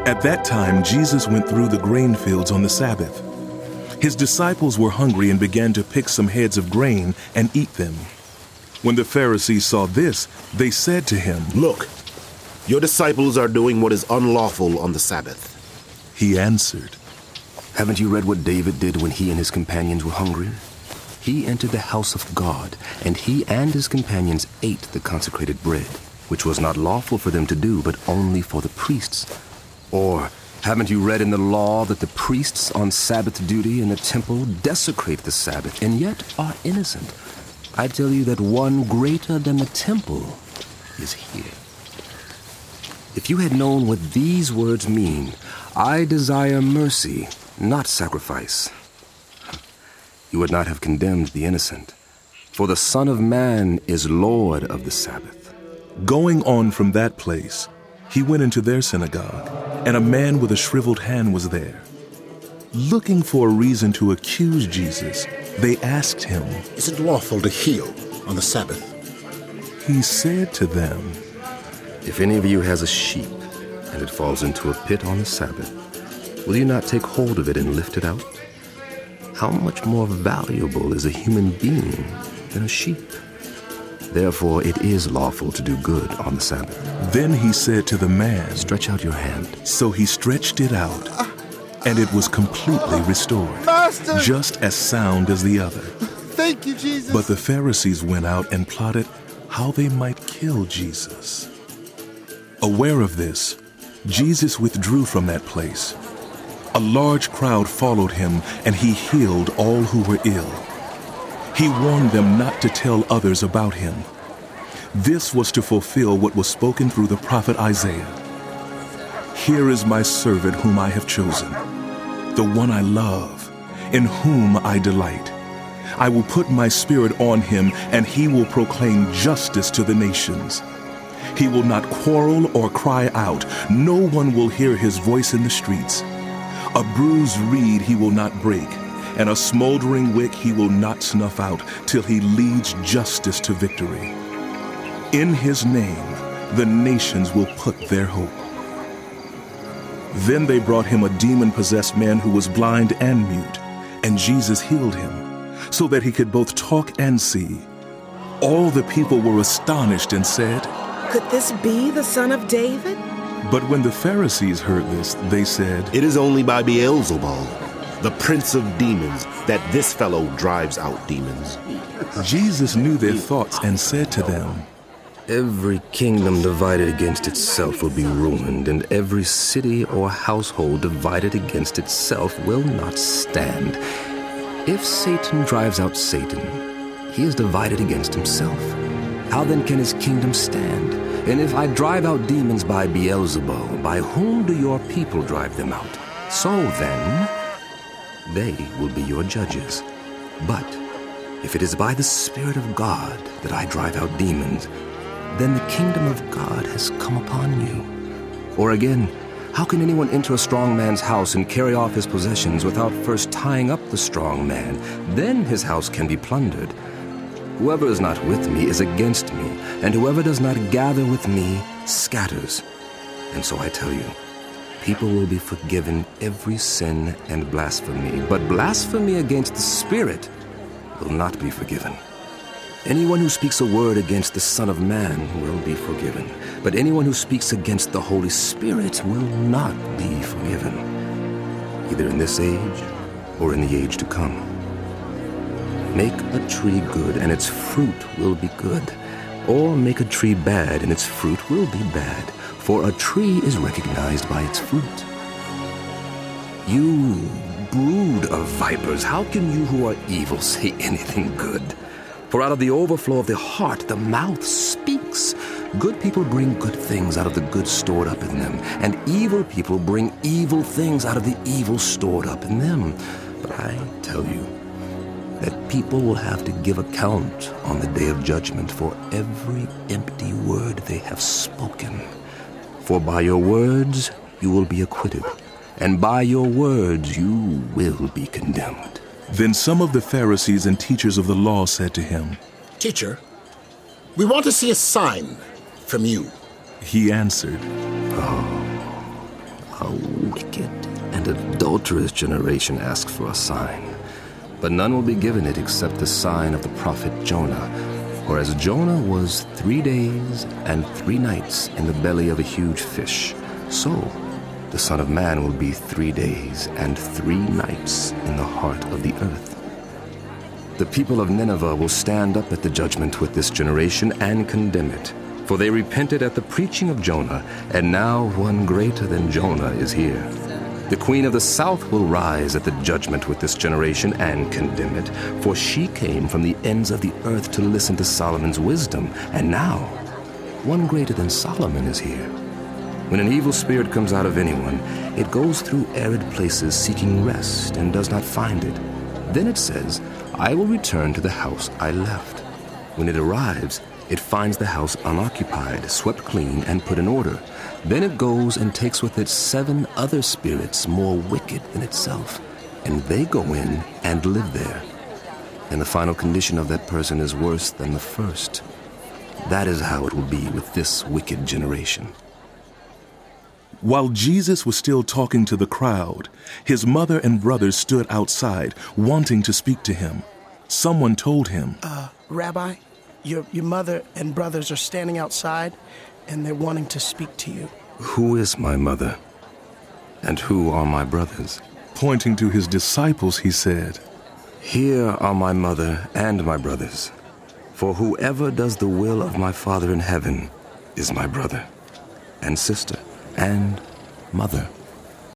At that time, Jesus went through the grain fields on the Sabbath. His disciples were hungry and began to pick some heads of grain and eat them. When the Pharisees saw this, they said to him, "Look, your disciples are doing what is unlawful on the Sabbath." He answered, "Haven't you read what David did when he and his companions were hungry? He entered the house of God, and he and his companions ate the consecrated bread, which was not lawful for them to do, but only for the priests. Or haven't you read in the law that the priests on Sabbath duty in the temple desecrate the Sabbath, and yet are innocent? I tell you that one greater than the temple is here. If you had known what these words mean, 'I desire mercy, not sacrifice,' you would not have condemned the innocent. For the Son of Man is Lord of the Sabbath." Going on from that place, he went into their synagogue, and a man with a shriveled hand was there. Looking for a reason to accuse Jesus, they asked him, "Is it lawful to heal on the Sabbath?" He said to them, "If any of you has a sheep, and it falls into a pit on the Sabbath, will you not take hold of it and lift it out? How much more valuable is a human being than a sheep? Therefore it is lawful to do good on the Sabbath." Then he said to the man, "Stretch out your hand." So he stretched it out, and it was completely restored, Master! just as sound as the other. Thank you, Jesus. But the Pharisees went out and plotted how they might kill Jesus. Aware of this, Jesus withdrew from that place. A large crowd followed him, and he healed all who were ill. He warned them not to tell others about him. This was to fulfill what was spoken through the prophet Isaiah. "Here is my servant whom I have chosen, the one I love, in whom I delight. I will put my spirit on him, and he will proclaim justice to the nations. He will not quarrel or cry out. No one will hear his voice in the streets. A bruised reed he will not break, and a smoldering wick he will not snuff out, till he leads justice to victory. In his name the nations will put their hope." Then they brought him a demon-possessed man who was blind and mute, and Jesus healed him, so that he could both talk and see. All the people were astonished and said, "Could this be the Son of David?" But when the Pharisees heard this, they said, "It is only by Beelzebul, the prince of demons, that this fellow drives out demons." Jesus knew their thoughts and said to them, "Every kingdom divided against itself will be ruined, and every city or household divided against itself will not stand. If Satan drives out Satan, he is divided against himself. How then can his kingdom stand? And if I drive out demons by Beelzebul, by whom do your people drive them out? So then, they will be your judges. But if it is by the Spirit of God that I drive out demons, then the kingdom of God has come upon you. Or again, how can anyone enter a strong man's house and carry off his possessions without first tying up the strong man? Then his house can be plundered. Whoever is not with me is against me, and whoever does not gather with me scatters. And so I tell you, people will be forgiven every sin and blasphemy, but blasphemy against the Spirit will not be forgiven. Anyone who speaks a word against the Son of Man will be forgiven, but anyone who speaks against the Holy Spirit will not be forgiven, either in this age or in the age to come. Make a tree good, and its fruit will be good, or make a tree bad, and its fruit will be bad, for a tree is recognized by its fruit. You brood of vipers, how can you who are evil say anything good? For out of the overflow of the heart, the mouth speaks. Good people bring good things out of the good stored up in them, and evil people bring evil things out of the evil stored up in them. But I tell you that people will have to give account on the day of judgment for every empty word they have spoken. For by your words you will be acquitted, and by your words you will be condemned." Then some of the Pharisees and teachers of the law said to him, "Teacher, we want to see a sign from you." He answered, A wicked and adulterous generation asks for a sign, but none will be given it except the sign of the prophet Jonah. For as Jonah was 3 days and 3 nights in the belly of a huge fish, so the Son of Man will be 3 days and 3 nights in the heart of the earth. The people of Nineveh will stand up at the judgment with this generation and condemn it. For they repented at the preaching of Jonah, and now one greater than Jonah is here. The queen of the south will rise at the judgment with this generation and condemn it, for she came from the ends of the earth to listen to Solomon's wisdom, and now one greater than Solomon is here. When an evil spirit comes out of anyone, it goes through arid places seeking rest and does not find it. Then it says, I will return to the house I left. When it arrives, it finds the house unoccupied, swept clean, and put in order. Then it goes and takes with it 7 other spirits more wicked than itself, and they go in and live there. And the final condition of that person is worse than the first. That is how it will be with this wicked generation. While Jesus was still talking to the crowd, his mother and brothers stood outside, wanting to speak to him. Someone told him, Rabbi, your mother and brothers are standing outside, and they're wanting to speak to you. Who is my mother? And who are my brothers? Pointing to his disciples, he said, Here are my mother and my brothers. For whoever does the will of my Father in heaven is my brother and sister and mother.